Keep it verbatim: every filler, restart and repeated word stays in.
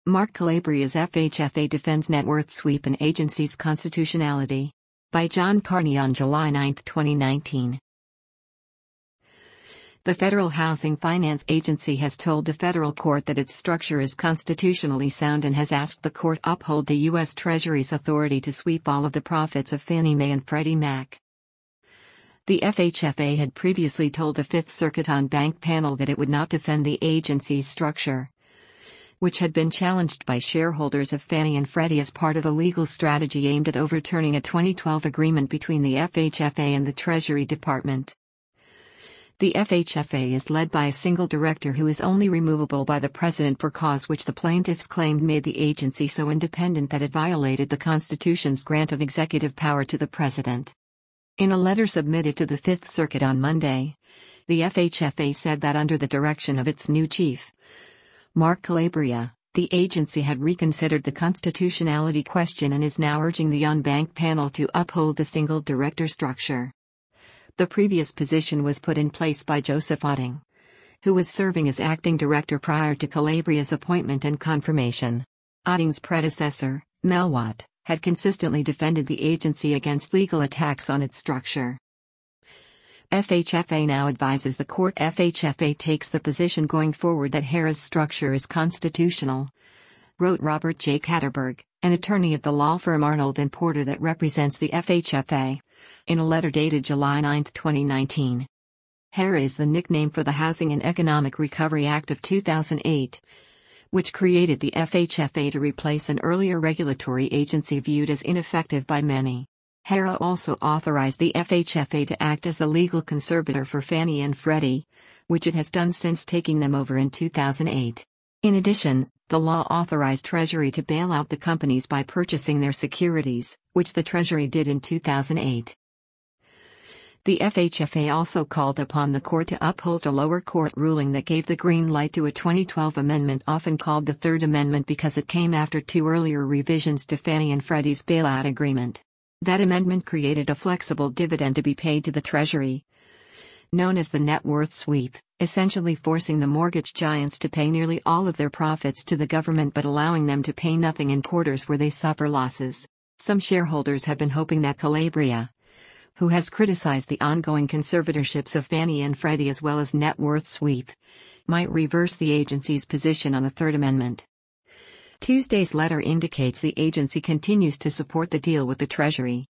Mark Calabria's F H F A defends net worth sweep and agency's constitutionality. By John Carney on July ninth, twenty nineteen. The Federal Housing Finance Agency has told the federal court that its structure is constitutionally sound and has asked the court uphold the U S Treasury's authority to sweep all of the profits of Fannie Mae and Freddie Mac. The F H F A had previously told the Fifth Circuit en banc panel that it would not defend the agency's structure, which had been challenged by shareholders of Fannie and Freddie as part of a legal strategy aimed at overturning a twenty twelve agreement between the F H F A and the Treasury Department. The F H F A is led by a single director who is only removable by the president for cause which the plaintiffs claimed made the agency so independent that it violated the Constitution's grant of executive power to the president. In a letter submitted to the Fifth Circuit on Monday, the F H F A said that under the direction of its new chief, Mark Calabria, the agency had reconsidered the constitutionality question and is now urging the en banc panel to uphold the single director structure. The previous position was put in place by Joseph Otting, who was serving as acting director prior to Calabria's appointment and confirmation. Otting's predecessor, Mel Watt, had consistently defended the agency against legal attacks on its structure. F H F A now advises the court F H F A takes the position going forward that Harrah's structure is constitutional, wrote Robert J. Katterberg, an attorney at the law firm Arnold and Porter that represents the F H F A, in a letter dated July ninth, twenty nineteen. Harrah is the nickname for the Housing and Economic Recovery Act of two thousand eight, which created the F H F A to replace an earlier regulatory agency viewed as ineffective by many. Harrah also authorized the F H F A to act as the legal conservator for Fannie and Freddie, which it has done since taking them over in two thousand eight. In addition, the law authorized Treasury to bail out the companies by purchasing their securities, which the Treasury did in two thousand eight. The F H F A also called upon the court to uphold a lower court ruling that gave the green light to a twenty twelve amendment often called the Third Amendment because it came after two earlier revisions to Fannie and Freddie's bailout agreement. That amendment created a flexible dividend to be paid to the Treasury, known as the net worth sweep, essentially forcing the mortgage giants to pay nearly all of their profits to the government but allowing them to pay nothing in quarters where they suffer losses. Some shareholders have been hoping that Calabria, who has criticized the ongoing conservatorships of Fannie and Freddie as well as net worth sweep, might reverse the agency's position on the Third Amendment. Tuesday's letter indicates the agency continues to support the deal with the Treasury.